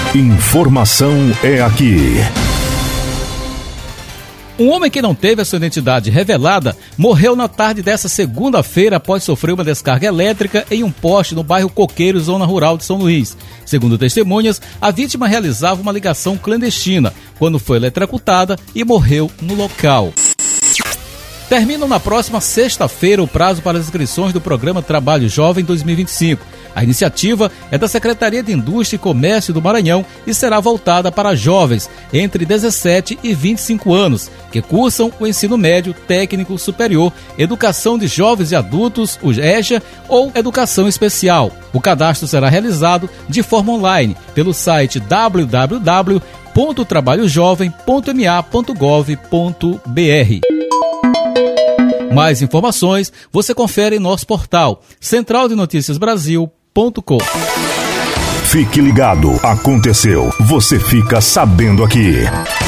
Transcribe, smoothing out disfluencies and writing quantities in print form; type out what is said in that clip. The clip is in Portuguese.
Informação é aqui. Um homem que não teve a sua identidade revelada morreu na tarde dessa segunda-feira após sofrer uma descarga elétrica em um poste no bairro Coqueiro, zona rural de São Luís. Segundo testemunhas, a vítima realizava uma ligação clandestina quando foi eletrocutada e morreu no local. Termina na próxima sexta-feira o prazo para as inscrições do programa Trabalho Jovem 2025. A iniciativa é da Secretaria de Indústria e Comércio do Maranhão e será voltada para jovens entre 17 e 25 anos, que cursam o ensino médio, técnico, superior, educação de jovens e adultos, o EJA, ou educação especial. O cadastro será realizado de forma online pelo site www.trabalhojovem.ma.gov.br. Mais informações você confere em nosso portal centraldenoticiasbrasil.com. Fique ligado, aconteceu, você fica sabendo aqui.